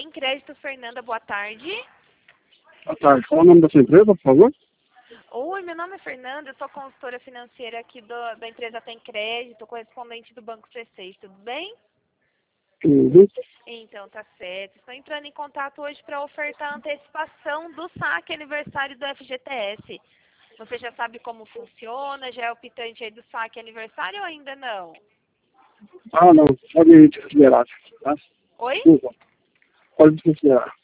Tem Crédito Fernanda, boa tarde. Boa tarde. Qual é o nome da sua empresa, por favor? Oi, meu nome é Fernanda, eu sou consultora financeira aqui da empresa Tem Crédito, correspondente do Banco C6, tudo bem? Uhum. Então, tá certo. Estou entrando em contato hoje para ofertar a antecipação do saque aniversário do FGTS. Você já sabe como funciona? Já é optante aí do saque aniversário ou ainda não? Ah, não. Pode desconsiderar, tá? Oi? Desculpa. Pode desconsiderar.